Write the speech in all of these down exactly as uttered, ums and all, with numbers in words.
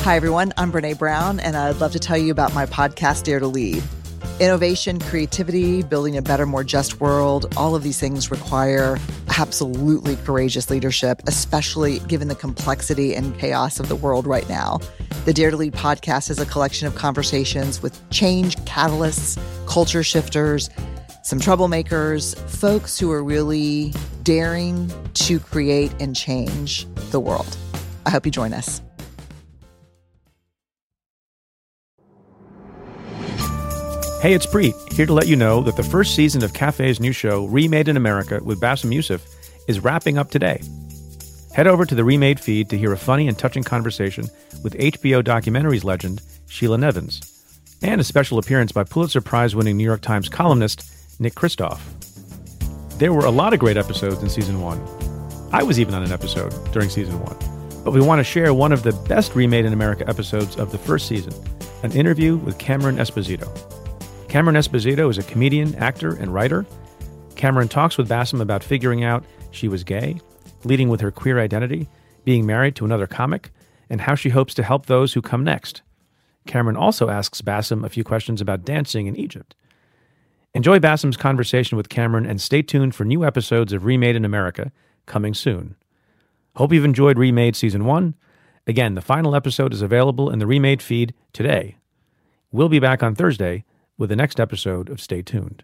Hi, everyone. I'm Brene Brown, and I'd love to tell you about my podcast, Dare to Lead. Innovation, creativity, building a better, more just world, all of these things require absolutely courageous leadership, especially given the complexity and chaos of the world right now. The Dare to Lead podcast is a collection of conversations with change catalysts, culture shifters, some troublemakers, folks who are really daring to create and change the world. I hope you join us. Hey, it's Preet, here to let you know that the first season of Cafe's new show, Remade in America with Bassem Youssef, is wrapping up today. Head over to the Remade feed to hear a funny and touching conversation with H B O documentaries legend Sheila Nevins, and a special appearance by Pulitzer Prize-winning New York Times columnist Nick Kristof. There were a lot of great episodes in Season one. I was even on an episode during Season one. But we want to share one of the best Remade in America episodes of the first season, an interview with Cameron Esposito. Cameron Esposito is a comedian, actor, and writer. Cameron talks with Bassem about figuring out she was gay, leading with her queer identity, being married to another comic, and how she hopes to help those who come next. Cameron also asks Bassem a few questions about dancing in Egypt. Enjoy Bassem's conversation with Cameron and stay tuned for new episodes of Remade in America coming soon. Hope you've enjoyed Remade Season one. Again, the final episode is available in the Remade feed today. We'll be back on Thursday with the next episode of Stay Tuned.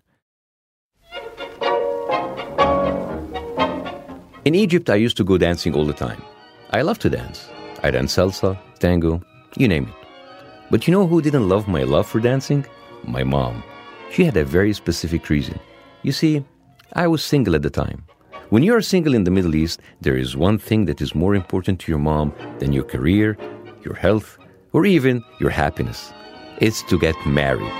In Egypt, I used to go dancing all the time. I love to dance. I dance salsa, tango, you name it. But you know who didn't love my love for dancing? My mom. She had a very specific reason. You see, I was single at the time. When you are single in the Middle East, there is one thing that is more important to your mom than your career, your health, or even your happiness. It's to get married.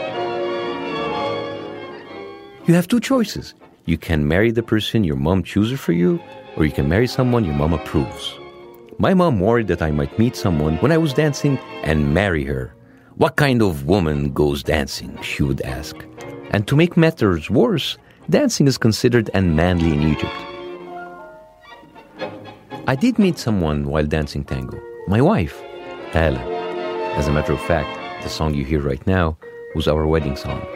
You have two choices. You can marry the person your mom chooses for you, or you can marry someone your mom approves. My mom worried that I might meet someone when I was dancing and marry her. What kind of woman goes dancing, she would ask. And to make matters worse, dancing is considered unmanly in Egypt. I did meet someone while dancing tango, my wife, Hala. As a matter of fact, the song you hear right now was our wedding song.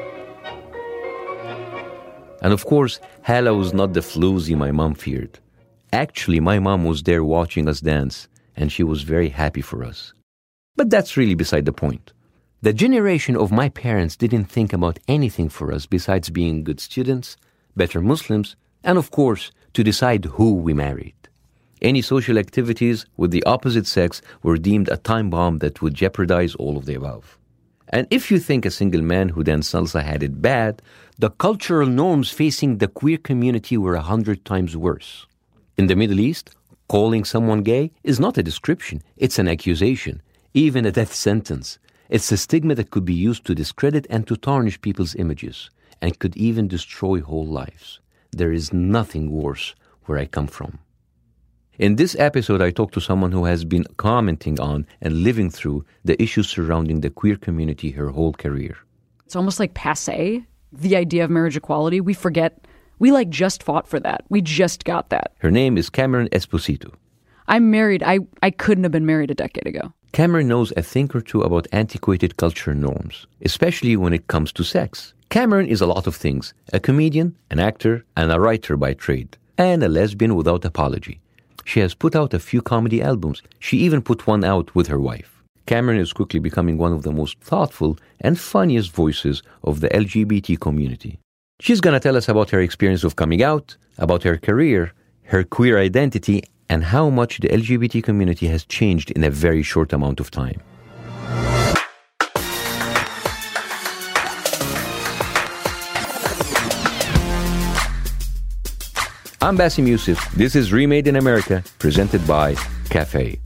And of course, Hala was not the floozy my mom feared. Actually, my mom was there watching us dance, and she was very happy for us. But that's really beside the point. The generation of my parents didn't think about anything for us besides being good students, better Muslims, and of course, to decide who we married. Any social activities with the opposite sex were deemed a time bomb that would jeopardize all of the above. And if you think a single man who danced salsa had it bad, the cultural norms facing the queer community were a hundred times worse. In the Middle East, calling someone gay is not a description, it's an accusation, even a death sentence. It's a stigma that could be used to discredit and to tarnish people's images, and could even destroy whole lives. There is nothing worse where I come from. In this episode, I talked to someone who has been commenting on and living through the issues surrounding the queer community her whole career. It's almost like passé, the idea of marriage equality. We forget, we like just fought for that. We just got that. Her name is Cameron Esposito. I'm married. I, I couldn't have been married a decade ago. Cameron knows a thing or two about antiquated culture norms, especially when it comes to sex. Cameron is a lot of things, a comedian, an actor, and a writer by trade, and a lesbian without apology. She has put out a few comedy albums. She even put one out with her wife. Cameron is quickly becoming one of the most thoughtful and funniest voices of the L G B T community. She's going to tell us about her experience of coming out, about her career, her queer identity, and how much the L G B T community has changed in a very short amount of time. I'm Bassem Youssef. This is Remade in America, presented by Cafe.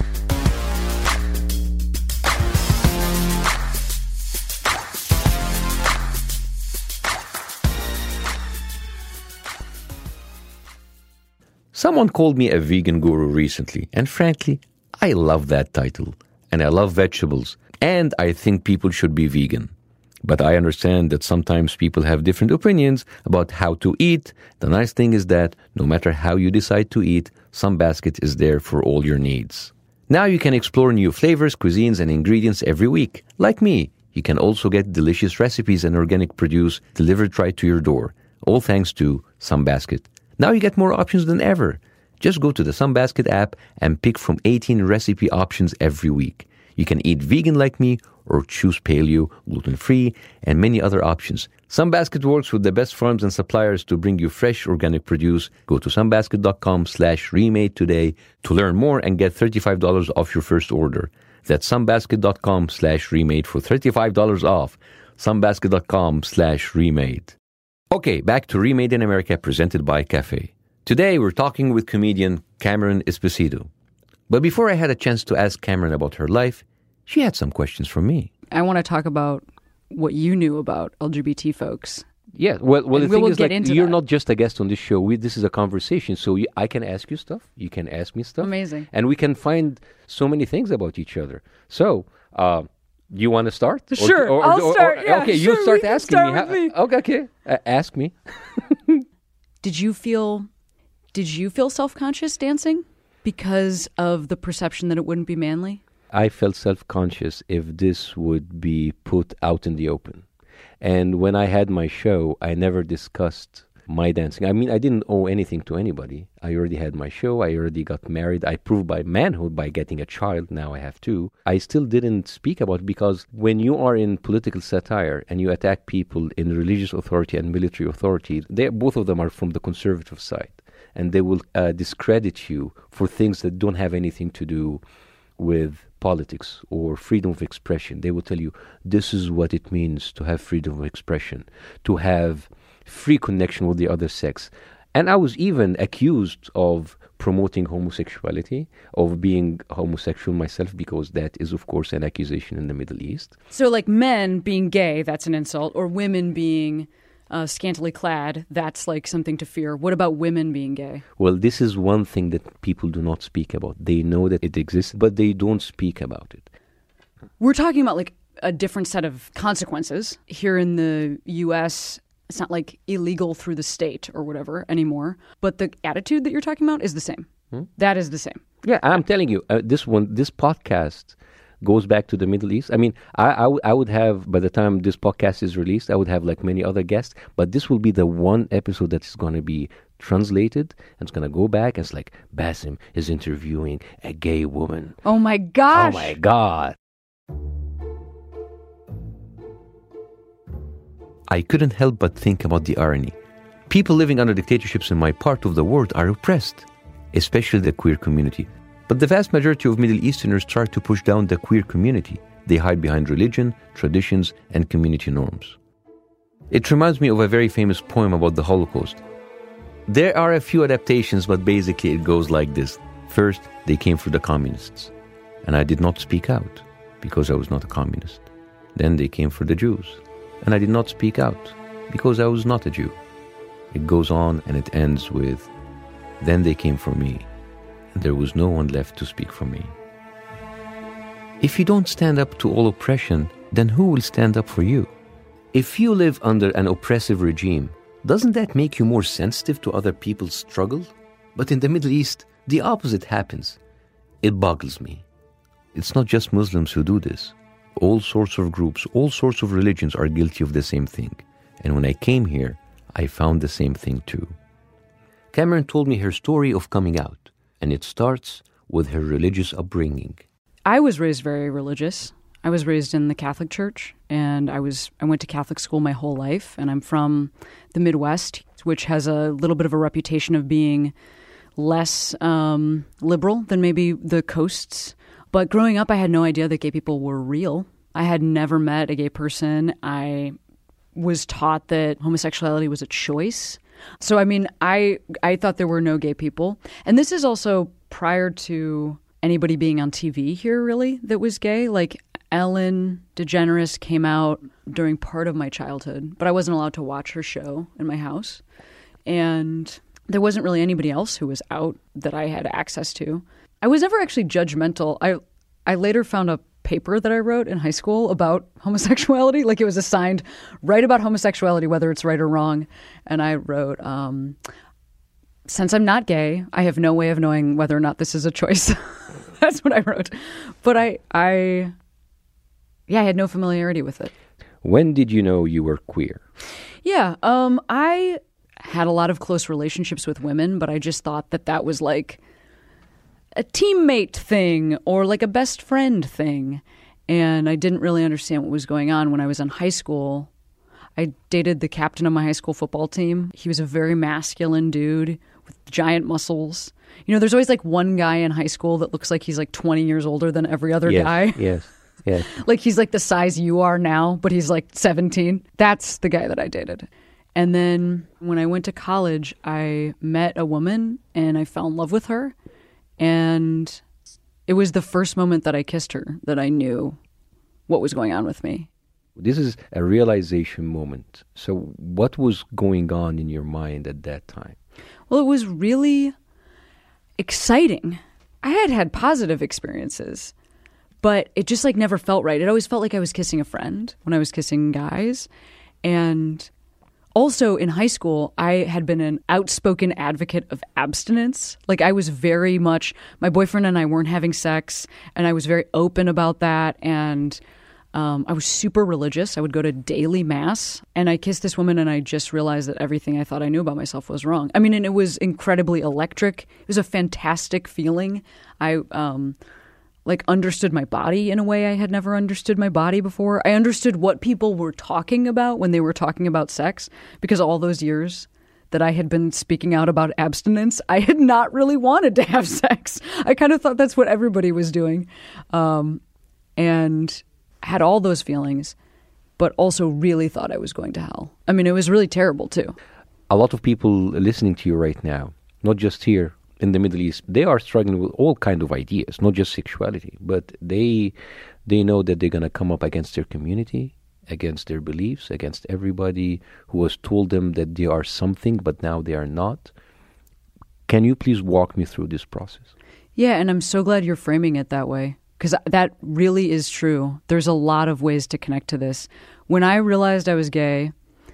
Someone called me a vegan guru recently, and frankly, I love that title. And I love vegetables, and I think people should be vegan. But I understand that sometimes people have different opinions about how to eat. The nice thing is that no matter how you decide to eat, some basket is there for all your needs. Now you can explore new flavors, cuisines, and ingredients every week. Like me, you can also get delicious recipes and organic produce delivered right to your door, all thanks to Sunbasket. Now you get more options than ever. Just go to the Sunbasket app and pick from eighteen recipe options every week. You can eat vegan like me or choose paleo, gluten-free, and many other options. Sunbasket works with the best farms and suppliers to bring you fresh organic produce. Go to sunbasket.com slash remade today to learn more and get thirty-five dollars off your first order. That's sunbasket.com slash remade for thirty-five dollars off. Sunbasket.com slash remade. Okay, back to Remade in America presented by Cafe. Today we're talking with comedian Cameron Esposito. But before I had a chance to ask Cameron about her life, she had some questions for me. I want to talk about what you knew about L G B T folks. Yeah, well, well the we thing will is, get like, into you're that. not just a guest on this show. We, this is a conversation, so you, I can ask you stuff. You can ask me stuff. Amazing. And we can find so many things about each other. So, uh, do you want to start? Or- Sure, or- or- I'll or- start, or- yeah, okay, sure, you start we can asking start me. with me. Okay, okay. Uh, ask me. Did you feel did you feel self-conscious dancing because of the perception that it wouldn't be manly? I felt self-conscious if this would be put out in the open. And when I had my show, I never discussed my dancing. I mean, I didn't owe anything to anybody. I already had my show. I already got married. I proved by manhood by getting a child. Now I have two. I still didn't speak about it because when you are in political satire and you attack people in religious authority and military authority, they, both of them are from the conservative side. And they will uh, discredit you for things that don't have anything to do with politics or freedom of expression. They will tell you, this is what it means to have freedom of expression, to have free connection with the other sex. And I was even accused of promoting homosexuality, of being homosexual myself, because that is, of course, an accusation in the Middle East. So like men being gay, that's an insult, or women being uh, scantily clad, that's like something to fear. What about women being gay? Well, this is one thing that people do not speak about. They know that it exists, but they don't speak about it. We're talking about like a different set of consequences. Here in the U S, it's not like illegal through the state or whatever anymore, but the attitude that you're talking about is the same. Hmm? That is the same. Yeah, I'm telling you, uh, this one, this podcast goes back to the Middle East. I mean, I, I, w- I would have, by the time this podcast is released, I would have like many other guests, but this will be the one episode that is going to be translated, and it's going to go back, and it's like, Bassem is interviewing a gay woman. Oh my gosh. Oh my God. I couldn't help but think about the irony. People living under dictatorships in my part of the world are oppressed, especially the queer community. But the vast majority of Middle Easterners try to push down the queer community. They hide behind religion, traditions, and community norms. It reminds me of a very famous poem about the Holocaust. There are a few adaptations, but basically it goes like this. First, they came for the communists, and I did not speak out because I was not a communist. Then they came for the Jews, and I did not speak out because I was not a Jew. It goes on and it ends with, then they came for me, and there was no one left to speak for me. If you don't stand up to all oppression, then who will stand up for you? If you live under an oppressive regime, doesn't that make you more sensitive to other people's struggle? But in the Middle East, the opposite happens. It boggles me. It's not just Muslims who do this. All sorts of groups, all sorts of religions are guilty of the same thing. And when I came here, I found the same thing too. Cameron told me her story of coming out, and it starts with her religious upbringing. I was raised very religious. I was raised in the Catholic Church, and I was I went to Catholic school my whole life, and I'm from the Midwest, which has a little bit of a reputation of being less um, liberal than maybe the coasts. But growing up, I had no idea that gay people were real. I had never met a gay person. I was taught that homosexuality was a choice. So, I mean, I I thought there were no gay people. And this is also prior to anybody being on T V here, really, that was gay. Like, Ellen DeGeneres came out during part of my childhood, but I wasn't allowed to watch her show in my house. And there wasn't really anybody else who was out that I had access to. I was never actually judgmental. I I later found a paper that I wrote in high school about homosexuality. Like, it was assigned, write about homosexuality, whether it's right or wrong. And I wrote, um, since I'm not gay, I have no way of knowing whether or not this is a choice. That's what I wrote. But I, I, yeah, I had no familiarity with it. When did you know you were queer? Yeah, um, I had a lot of close relationships with women, but I just thought that that was like a teammate thing or like a best friend thing. And I didn't really understand what was going on. When I was in high school, I dated the captain of my high school football team. He was a very masculine dude with giant muscles. You know, there's always like one guy in high school that looks like he's like twenty years older than every other yes, guy. Yes, yes. Like he's like the size you are now, but he's like seventeen. That's the guy that I dated. And then when I went to college, I met a woman and I fell in love with her. And it was the first moment that I kissed her that I knew what was going on with me. This is a realization moment. So what was going on in your mind at that time? Well, it was really exciting. I had had positive experiences, but it just like never felt right. It always felt like I was kissing a friend when I was kissing guys. And also in high school, I had been an outspoken advocate of abstinence. Like I was very much, my boyfriend and I weren't having sex, and I was very open about that. And um, I was super religious. I would go to daily mass, and I kissed this woman, and I just realized that everything I thought I knew about myself was wrong. I mean, and it was incredibly electric. It was a fantastic feeling. I um, like understood my body in a way I had never understood my body before. I understood what people were talking about when they were talking about sex, because all those years that I had been speaking out about abstinence, I had not really wanted to have sex. I kind of thought that's what everybody was doing. Um, and had all those feelings, but also really thought I was going to hell. I mean, it was really terrible too. A lot of people listening to you right now, not just here in the Middle East, they are struggling with all kinds of ideas, not just sexuality, but they they know that they're going to come up against their community, against their beliefs, against everybody who has told them that they are something, but now they are not. Can you please walk me through this process? Yeah, and I'm so glad you're framing it that way, because that really is true. There's a lot of ways to connect to this. When I realized I was gay,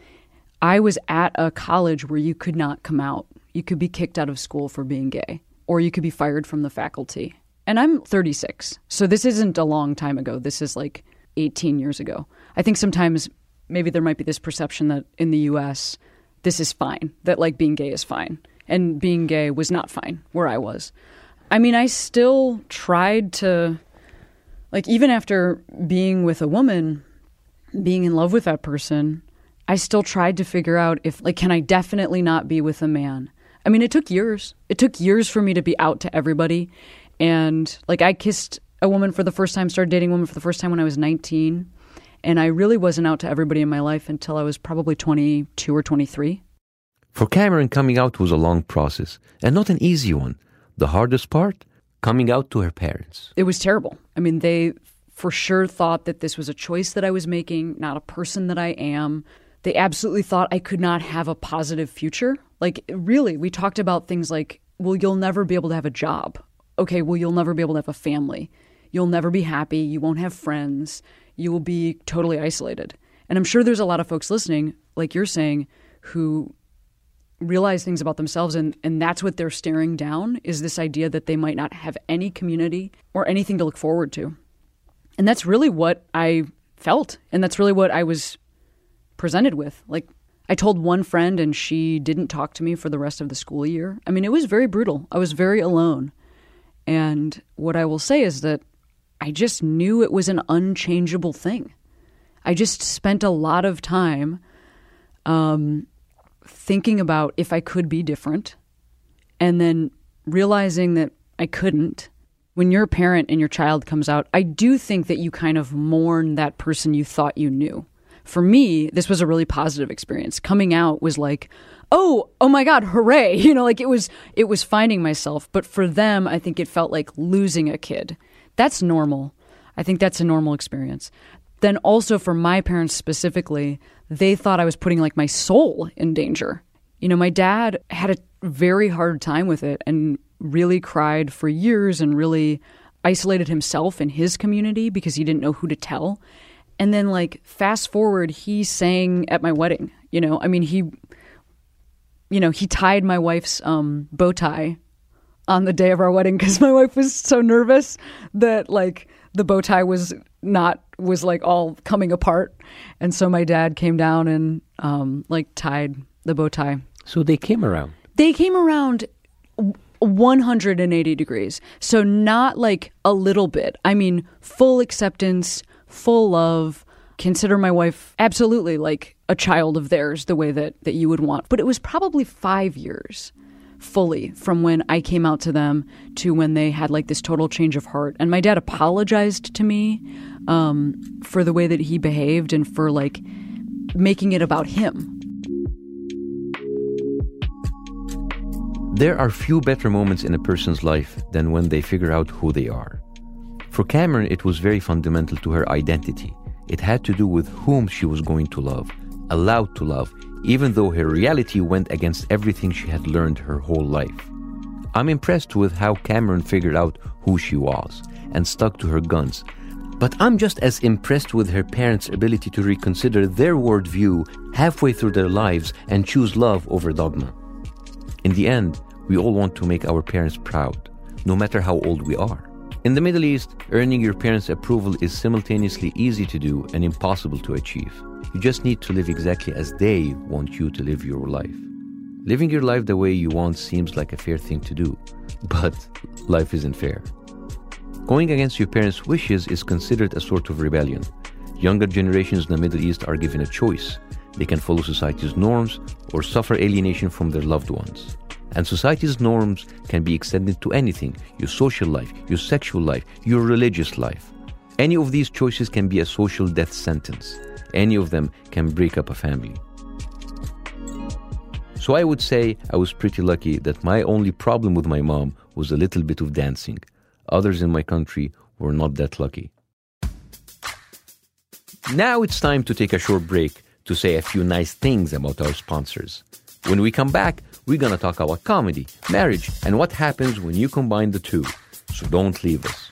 I was at a college where you could not come out. You could be kicked out of school for being gay, or you could be fired from the faculty. And I'm thirty-six, so this isn't a long time ago. This is like eighteen years ago. I think sometimes maybe there might be this perception that in the U S, this is fine, that like being gay is fine. And being gay was not fine where I was. I mean, I still tried to, like even after being with a woman, being in love with that person, I still tried to figure out if, like, can I definitely not be with a man? I mean, it took years. It took years for me to be out to everybody. And like I kissed a woman for the first time, started dating a woman for the first time when I was nineteen. And I really wasn't out to everybody in my life until I was probably twenty-two or twenty-three. For Cameron, coming out was a long process and not an easy one. The hardest part, coming out to her parents. It was terrible. I mean, they for sure thought that this was a choice that I was making, not a person that I am. They absolutely thought I could not have a positive future. Like, really, we talked about things like, well, you'll never be able to have a job. Okay, well, you'll never be able to have a family. You'll never be happy. You won't have friends. You will be totally isolated. And I'm sure there's a lot of folks listening, like you're saying, who realize things about themselves, and, and that's what they're staring down, is this idea that they might not have any community or anything to look forward to. And that's really what I felt, and that's really what I was presented with. Like, I told one friend and she didn't talk to me for the rest of the school year. I mean, it was very brutal. I was very alone. And what I will say is that I just knew it was an unchangeable thing. I just spent a lot of time um, thinking about if I could be different, and then realizing that I couldn't. When you're a parent and your child comes out, I do think that you kind of mourn that person you thought you knew. For me, this was a really positive experience. Coming out was like, oh, oh my God, hooray. You know, like it was, it was finding myself. But for them, I think it felt like losing a kid. That's normal. I think that's a normal experience. Then also for my parents specifically, they thought I was putting like my soul in danger. You know, my dad had a very hard time with it and really cried for years and really isolated himself in his community because he didn't know who to tell. And then, like, fast forward, he sang at my wedding, you know? I mean, he you know, he tied my wife's um, bow tie on the day of our wedding because my wife was so nervous that like the bow tie was not, was like all coming apart. And so my dad came down and um, like tied the bow tie. So they came around. They came around one hundred eighty degrees. So not like a little bit. I mean, full acceptance, full love. Consider my wife absolutely like a child of theirs, the way that, that you would want. But it was probably five years fully from when I came out to them to when they had like this total change of heart. And my dad apologized to me um, for the way that he behaved and for like making it about him. There are few better moments in a person's life than when they figure out who they are. For Cameron, it was very fundamental to her identity. It had to do with whom she was going to love, allowed to love, even though her reality went against everything she had learned her whole life. I'm impressed with how Cameron figured out who she was and stuck to her guns. But I'm just as impressed with her parents' ability to reconsider their worldview halfway through their lives and choose love over dogma. In the end, we all want to make our parents proud, no matter how old we are. In the Middle East, earning your parents' approval is simultaneously easy to do and impossible to achieve. You just need to live exactly as they want you to live your life. Living your life the way you want seems like a fair thing to do, but life isn't fair. Going against your parents' wishes is considered a sort of rebellion. Younger generations in the Middle East are given a choice. They can follow society's norms or suffer alienation from their loved ones. And society's norms can be extended to anything: your social life, your sexual life, your religious life. Any of these choices can be a social death sentence. Any of them can break up a family. So I would say I was pretty lucky that my only problem with my mom was a little bit of dancing. Others in my country were not that lucky. Now it's time to take a short break to say a few nice things about our sponsors. When we come back, we're going to talk about comedy, marriage, and what happens when you combine the two. So don't leave us.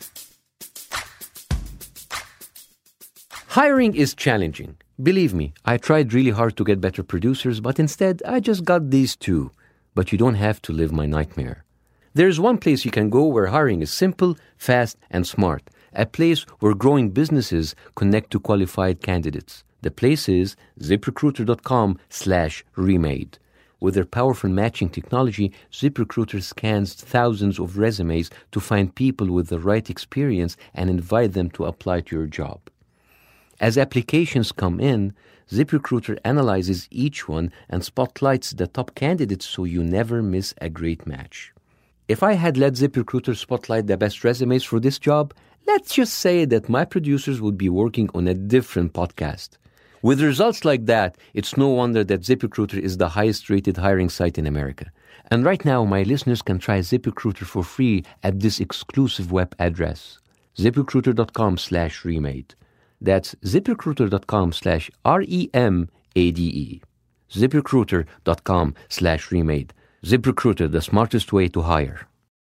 Hiring is challenging. Believe me, I tried really hard to get better producers, but instead I just got these two. But you don't have to live my nightmare. There's one place you can go where hiring is simple, fast, and smart. A place where growing businesses connect to qualified candidates. The place is ZipRecruiter.com slash remade. With their powerful matching technology, ZipRecruiter scans thousands of resumes to find people with the right experience and invite them to apply to your job. As applications come in, ZipRecruiter analyzes each one and spotlights the top candidates so you never miss a great match. If I had let ZipRecruiter spotlight the best resumes for this job, let's just say that my producers would be working on a different podcast. With results like that, it's no wonder that ZipRecruiter is the highest-rated hiring site in America. And right now, my listeners can try ZipRecruiter for free at this exclusive web address, ZipRecruiter.com slash remade. That's ZipRecruiter.com slash R-E-M-A-D-E. ZipRecruiter.com slash remade. ZipRecruiter, the smartest way to hire.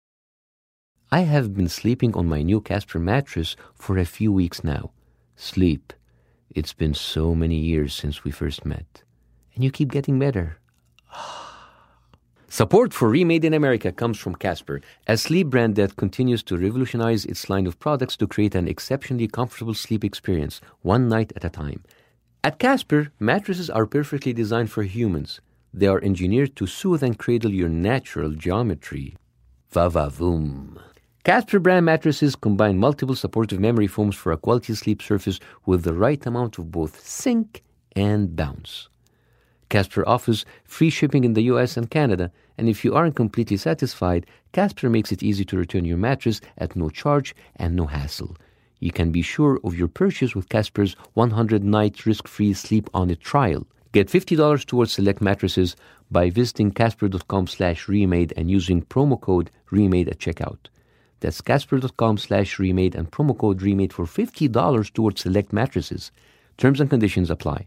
I have been sleeping on my new Casper mattress for a few weeks now. Sleep. It's been so many years since we first met. And you keep getting better. Support for Remade in America comes from Casper, a sleep brand that continues to revolutionize its line of products to create an exceptionally comfortable sleep experience, one night at a time. At Casper, mattresses are perfectly designed for humans. They are engineered to soothe and cradle your natural geometry. Va-va-voom. Casper brand mattresses combine multiple supportive memory foams for a quality sleep surface with the right amount of both sink and bounce. Casper offers free shipping in the U S and Canada, and if you aren't completely satisfied, Casper makes it easy to return your mattress at no charge and no hassle. You can be sure of your purchase with Casper's one hundred night risk-free sleep on it trial. Get fifty dollars towards select mattresses by visiting Casper.com slash remade and using promo code remade at checkout. That's Casper.com slash remade and promo code remade for fifty dollars towards select mattresses. Terms and conditions apply.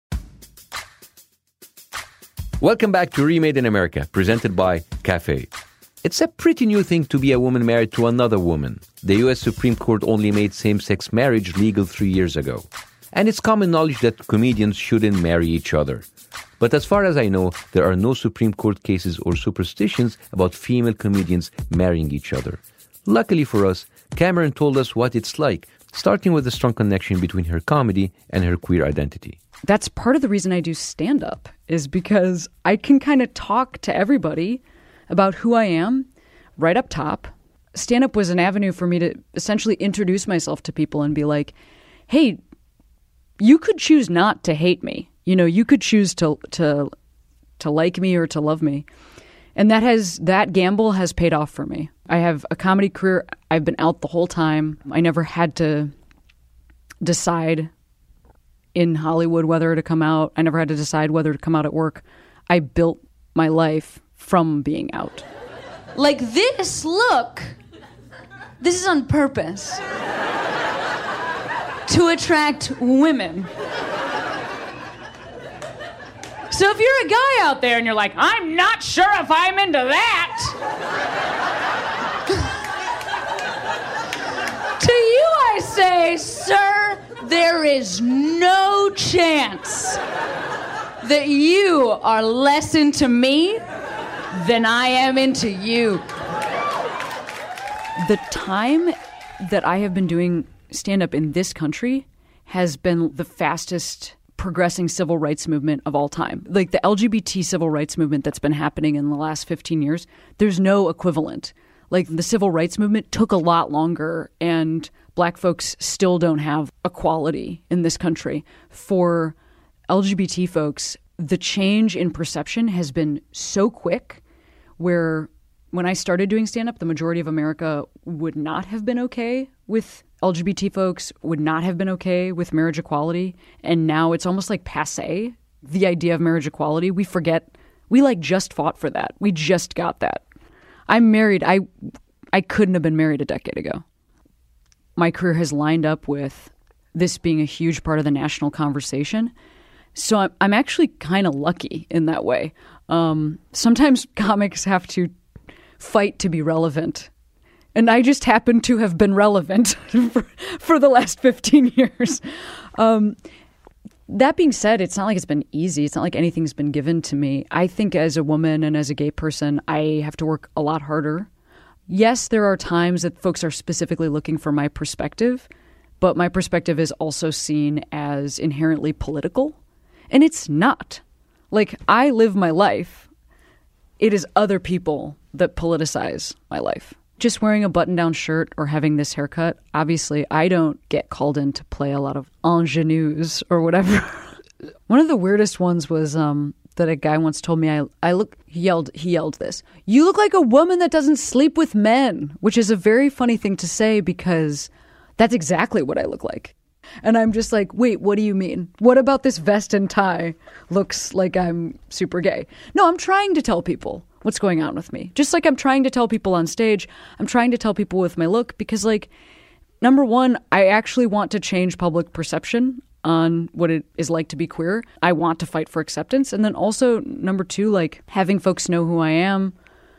Welcome back to Remade in America, presented by Cafe. It's a pretty new thing to be a woman married to another woman. The U S Supreme Court only made same-sex marriage legal three years ago. And it's common knowledge that comedians shouldn't marry each other. But as far as I know, there are no Supreme Court cases or superstitions about female comedians marrying each other. Luckily for us, Cameron told us what it's like, starting with the strong connection between her comedy and her queer identity. That's part of the reason I do stand-up, is because I can kind of talk to everybody about who I am right up top. Stand-up was an avenue for me to essentially introduce myself to people and be like, hey, you could choose not to hate me. You know, you could choose to to to like me or to love me. And that has that gamble has paid off for me. I have a comedy career. I've been out the whole time. I never had to decide in Hollywood whether to come out. I never had to decide whether to come out at work. I built my life from being out. Like this look, this is on purpose. To attract women. So if you're a guy out there and you're like, I'm not sure if I'm into that. To you I say, sir, there is no chance that you are less into me than I am into you. The time that I have been doing stand-up in this country has been the fastest progressing civil rights movement of all time. Like the L G B T civil rights movement that's been happening in the last fifteen years, there's no equivalent. Like the civil rights movement took a lot longer, and black folks still don't have equality in this country. For L G B T folks, the change in perception has been so quick, where when I started doing stand-up, the majority of America would not have been okay with L G B T folks, would not have been okay with marriage equality. And now it's almost like passé, the idea of marriage equality. We forget, we like just fought for that. We just got that. I'm married. I, I couldn't have been married a decade ago. My career has lined up with this being a huge part of the national conversation. So I'm, I'm actually kind of lucky in that way. Um, sometimes comics have to fight to be relevant. And I just happen to have been relevant for, for the last fifteen years. Um, that being said, it's not like it's been easy. It's not like anything's been given to me. I think as a woman and as a gay person, I have to work a lot harder. Yes, there are times that folks are specifically looking for my perspective, but my perspective is also seen as inherently political. And it's not. Like, I live my life. It is other people that politicize my life. Just wearing a button-down shirt or having this haircut, obviously I don't get called in to play a lot of ingenues or whatever. One of the weirdest ones was um, that a guy once told me I I look he yelled he yelled this. You look like a woman that doesn't sleep with men, which is a very funny thing to say because that's exactly what I look like. And I'm just like, wait, what do you mean? What about this vest and tie looks like I'm super gay? No, I'm trying to tell people what's going on with me. Just like I'm trying to tell people on stage, I'm trying to tell people with my look because, like, number one, I actually want to change public perception on what it is like to be queer. I want to fight for acceptance. And then also, number two, like, having folks know who I am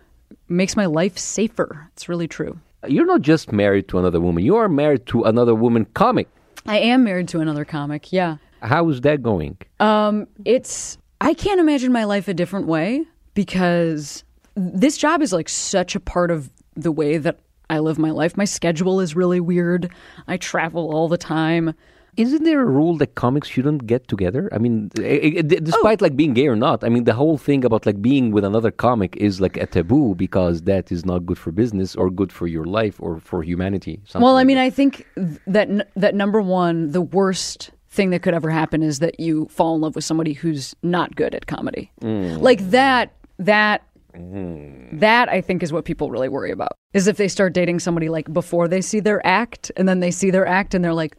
makes my life safer. It's really true. You're not just married to another woman. You are married to another woman comic. I am married to another comic, yeah. How is that going? Um, it's, I can't imagine my life a different way because this job is like such a part of the way that I live my life. My schedule is really weird. I travel all the time. Isn't there a rule that comics shouldn't get together? I mean, despite oh. like being gay or not, I mean, the whole thing about like being with another comic is like a taboo because that is not good for business or good for your life or for humanity. Well, I like mean, that. I think that that number one, the worst thing that could ever happen is that you fall in love with somebody who's not good at comedy. Mm. Like that, that, mm. that I think is what people really worry about. Is if they start dating somebody like before they see their act and then they see their act and they're like,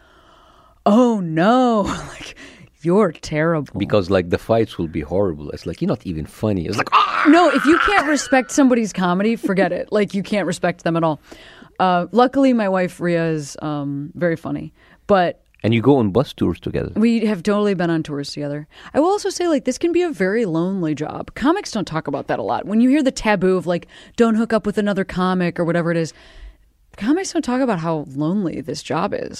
oh no, like you're terrible. Because like the fights will be horrible. It's like, you're not even funny. It's like, ah! No, if you can't respect somebody's comedy, forget it. Like you can't respect them at all. Uh, luckily, my wife, Rhea, is um, very funny. But and you go on bus tours together. We have totally been on tours together. I will also say, like, this can be a very lonely job. Comics don't talk about that a lot. When you hear the taboo of like, don't hook up with another comic or whatever it is, comics don't talk about how lonely this job is.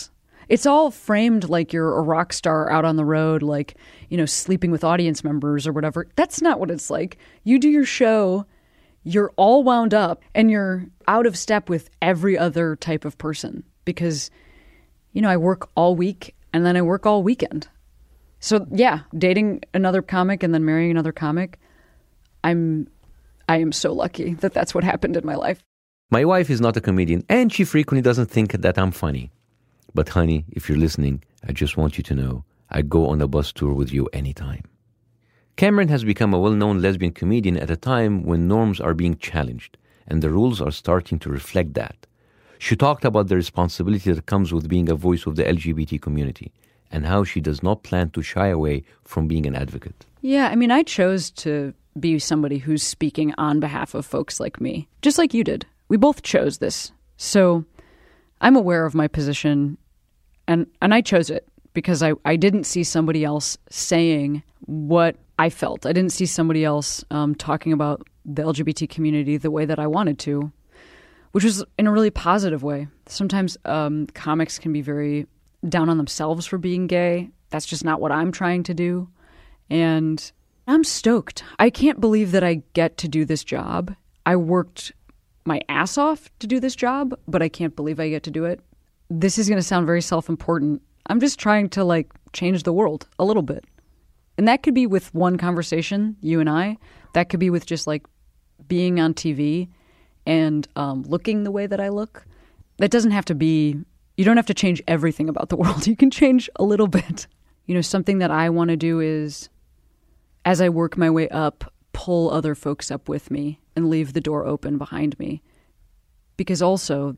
it's all framed like you're a rock star out on the road, like, you know, sleeping with audience members or whatever. That's not what it's like. You do your show, you're all wound up, and you're out of step with every other type of person because, you know, I work all week and then I work all weekend. So yeah, dating another comic and then marrying another comic, I'm, I am so lucky that that's what happened in my life. My wife is not a comedian, and she frequently doesn't think that I'm funny. But honey, if you're listening, I just want you to know I'd go on a bus tour with you anytime. Cameron has become a well-known lesbian comedian at a time when norms are being challenged, and the rules are starting to reflect that. She talked about the responsibility that comes with being a voice of the L G B T community, and how she does not plan to shy away from being an advocate. Yeah, I mean, I chose to be somebody who's speaking on behalf of folks like me, just like you did. We both chose this. So I'm aware of my position, and, and I chose it because I, I didn't see somebody else saying what I felt. I didn't see somebody else um, talking about the L G B T community the way that I wanted to, which was in a really positive way. Sometimes um, comics can be very down on themselves for being gay. That's just not what I'm trying to do. And I'm stoked. I can't believe that I get to do this job. I worked my ass off to do this job, but I can't believe I get to do it. This is going to sound very self-important. I'm just trying to like change the world a little bit. And that could be with one conversation, you and I. That could be with just like being on T V and um, looking the way that I look. That doesn't have to be, you don't have to change everything about the world. You can change a little bit. You know, something that I want to do is, as I work my way up, pull other folks up with me and leave the door open behind me. Because also,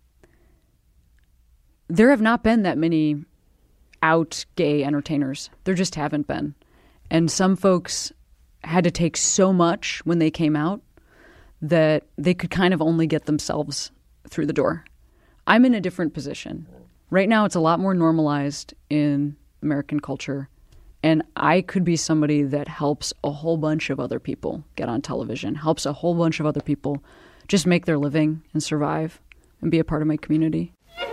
there have not been that many out gay entertainers. There just haven't been. And some folks had to take so much when they came out that they could kind of only get themselves through the door. I'm in a different position. Right now, it's a lot more normalized in American culture. And I could be somebody that helps a whole bunch of other people get on television, helps a whole bunch of other people just make their living and survive and be a part of my community.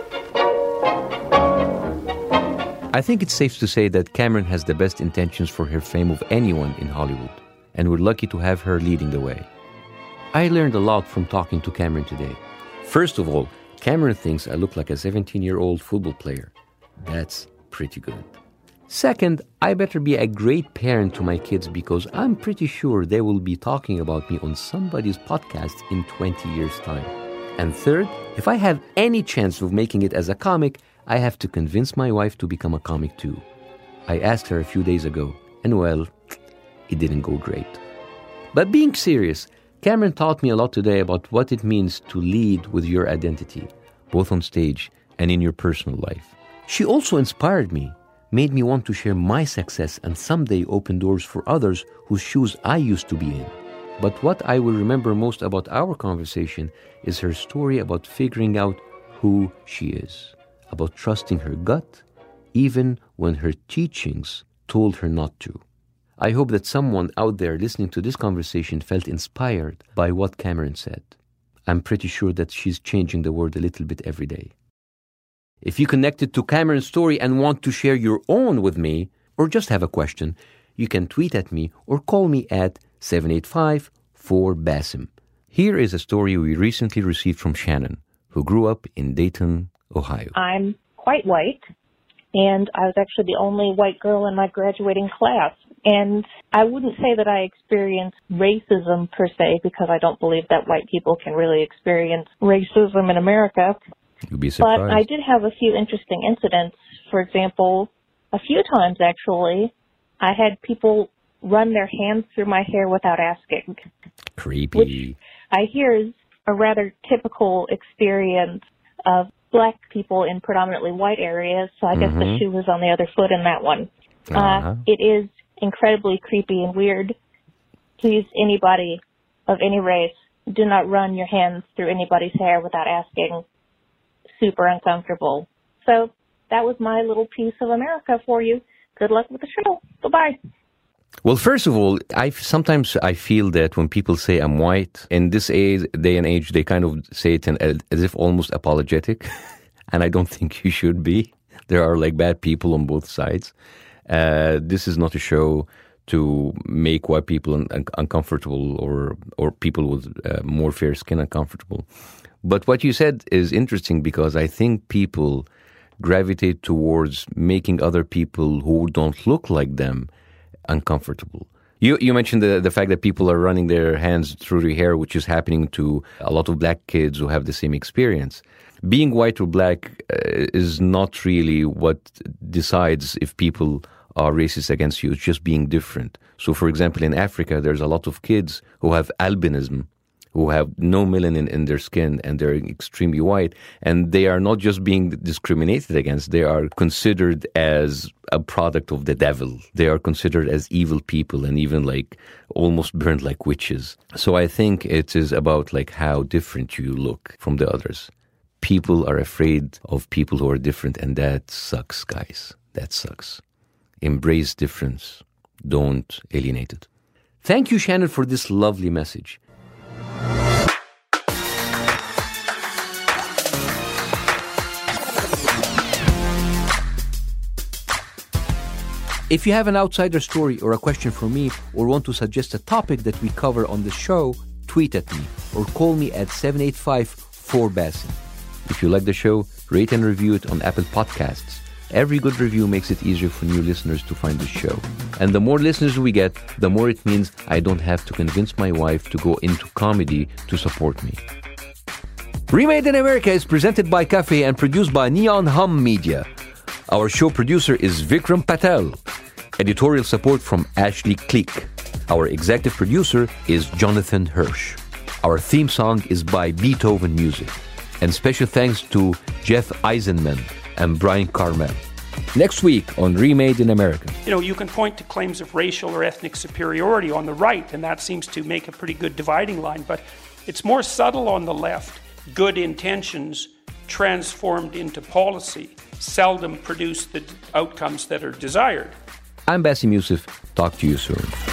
I think it's safe to say that Cameron has the best intentions for her fame of anyone in Hollywood, and we're lucky to have her leading the way. I learned a lot from talking to Cameron today. First of all, Cameron thinks I look like a seventeen-year-old football player. That's pretty good. Second, I better be a great parent to my kids because I'm pretty sure they will be talking about me on somebody's podcast in twenty years' time. And third, if I have any chance of making it as a comic, I have to convince my wife to become a comic too. I asked her a few days ago, and well, it didn't go great. But being serious, Cameron taught me a lot today about what it means to lead with your identity, both on stage and in your personal life. She also inspired me, made me want to share my success and someday open doors for others whose shoes I used to be in. But what I will remember most about our conversation is her story about figuring out who she is, about trusting her gut, even when her teachings told her not to. I hope that someone out there listening to this conversation felt inspired by what Cameron said. I'm pretty sure that she's changing the world a little bit every day. If you connected to Cameron's story and want to share your own with me, or just have a question, you can tweet at me or call me at seven eight five, four, B A S S M. Here is a story we recently received from Shannon, who grew up in Dayton, Ohio. I'm quite white, and I was actually the only white girl in my graduating class. And I wouldn't say that I experienced racism per se, because I don't believe that white people can really experience racism in America. You'd be surprised. But I did have a few interesting incidents. For example, a few times actually, I had people run their hands through my hair without asking. Creepy. Which I hear is a rather typical experience of black people in predominantly white areas. So I guess mm-hmm. the shoe was on the other foot in that one. Uh-huh. Uh, it is incredibly creepy and weird. Please, anybody of any race, do not run your hands through anybody's hair without asking. Super uncomfortable. So that was my little piece of America for you. Good luck with the show. Bye-bye. Well, first of all, I sometimes I feel that when people say I'm white, in this age, day and age, they kind of say it in, as if almost apologetic, and I don't think you should be. There are like bad people on both sides. Uh, this is not a show to make white people un- un- uncomfortable or or people with uh, more fair skin uncomfortable. But what you said is interesting because I think people gravitate towards making other people who don't look like them uncomfortable. You you mentioned the, the fact that people are running their hands through their hair, which is happening to a lot of black kids who have the same experience. Being white or black uh, is not really what decides if people are racist against you. It's just being different. So, for example, in Africa, there's a lot of kids who have albinism, who have no melanin in their skin, and they're extremely white. And they are not just being discriminated against, they are considered as a product of the devil. They are considered as evil people and even like almost burned like witches. So I think it is about like how different you look from the others. People are afraid of people who are different, and that sucks, guys. That sucks. Embrace difference. Don't alienate it. Thank you, Shannon, for this lovely message. If you have an outsider story or a question for me or want to suggest a topic that we cover on the show, tweet at me or call me at seven eight five four Bassem. If you like the show, rate and review it on Apple Podcasts. Every good review makes it easier for new listeners to find the show. And the more listeners we get, the more it means I don't have to convince my wife to go into comedy to support me. Remade in America is presented by Cafe and produced by Neon Hum Media. Our show producer is Vikram Patel. Editorial support from Ashley Kleek. Our executive producer is Jonathan Hirsch. Our theme song is by Beethoven Music. And special thanks to Jeff Eisenman and Brian Carmel. Next week on Remade in America. You know, you can point to claims of racial or ethnic superiority on the right, and that seems to make a pretty good dividing line, but it's more subtle on the left. Good intentions transformed into policy seldom produce the outcomes that are desired. I'm Bassem Youssef. Talk to you soon.